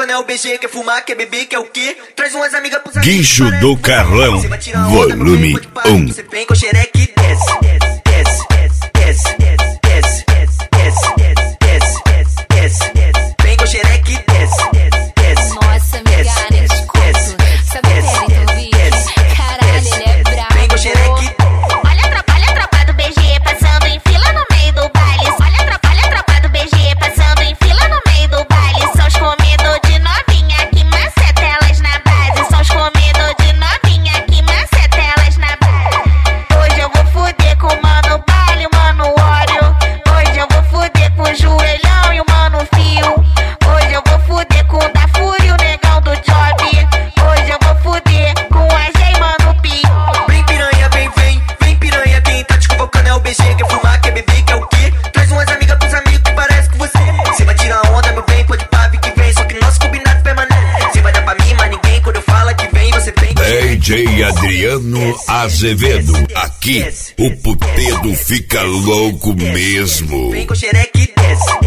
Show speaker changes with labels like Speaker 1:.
Speaker 1: quando é o BG, quer fumar, quer beber, quer o quê? Traz umas amigas pros amigos.
Speaker 2: Guincho do Carlão, volume 1.
Speaker 1: Você vem com xereque e desce, desce, desce, desce, desce, desce, desce, desce, desce, desce. Vem com xereque e desce, desce.
Speaker 3: Nossa, amiga, nem te conto. Sabe o que é, Vicky? Caralho, ele é brabo.
Speaker 1: Vem com xereque.
Speaker 4: Olha a tropa do BG passando em fila no meio do baile. Olha a tropa do BG passando em fila no meio do baile. São os comedor de novinha que maceta elas na base. São os comedor de novinha que maceta elas na base. Hoje eu vou fuder com o mano baile, o mano Oreo. Hoje eu vou fuder com o joelhão e o mano Fio. Hoje eu vou fuder com o da Fúria e o negão do Job. Hoje eu vou fuder com a G, mano Pi.
Speaker 1: Vem piranha, vem piranha. Quem tá te convocando é o BG, quer fumar, quer beber, quer o quê? Traz umas amigas pros amigos que parece com você. Cê vai tirar onda, meu bem, pode pá, que vem. Só que nosso combinado permanece. Cê vai dar pra mim, mas ninguém. Quando eu falo que vem, você vem.
Speaker 2: DJ Adriano Azevedo. Aqui o puteiro fica louco mesmo.
Speaker 1: Vem com xereque e desce.